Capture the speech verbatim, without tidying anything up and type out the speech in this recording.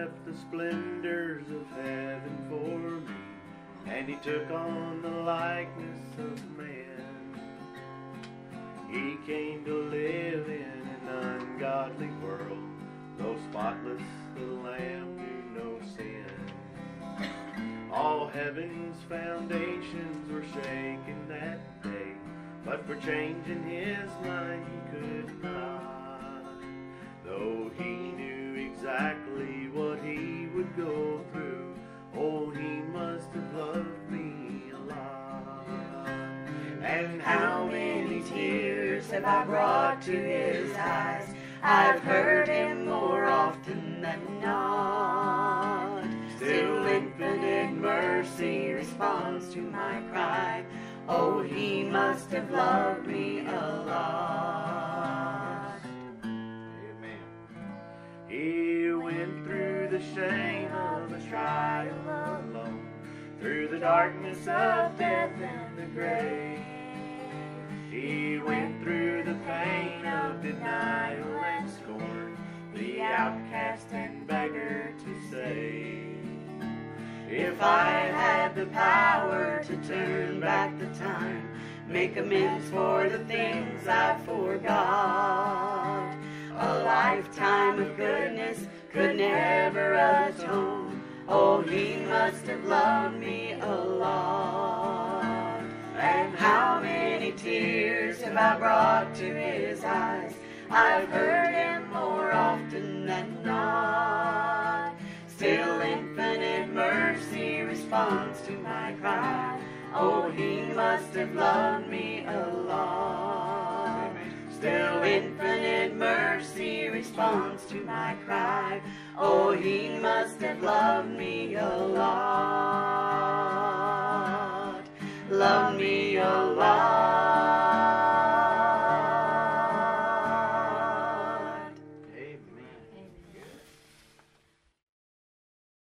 left the splendors of heaven for me, and he took on the likeness of man. He came to live in an ungodly world, though spotless the Lamb knew no sin. All heaven's foundations were shaken that day, but for changing his mind he could not. Though he knew exactly what he would go through, oh, he must have loved me a lot. And how many tears have I brought to his eyes? I've heard him more often than not. Still infinite mercy responds to my cry. Oh, he must have loved me a lot. Amen. He went through the shame of a trial alone, through the darkness of death and the grave. He went through the pain of denial and scorn, the outcast and beggar to save. If I had the power to turn back the time, make amends for the things I forgot, a lifetime of goodness could never atone. Oh, he must have loved me a lot. And how many tears have I brought to his eyes? I've heard him more often than not. Still infinite mercy responds to my cry. Oh, he must have loved me a lot. Still infinite mercy responds to my cry. Oh, he must have loved me a lot.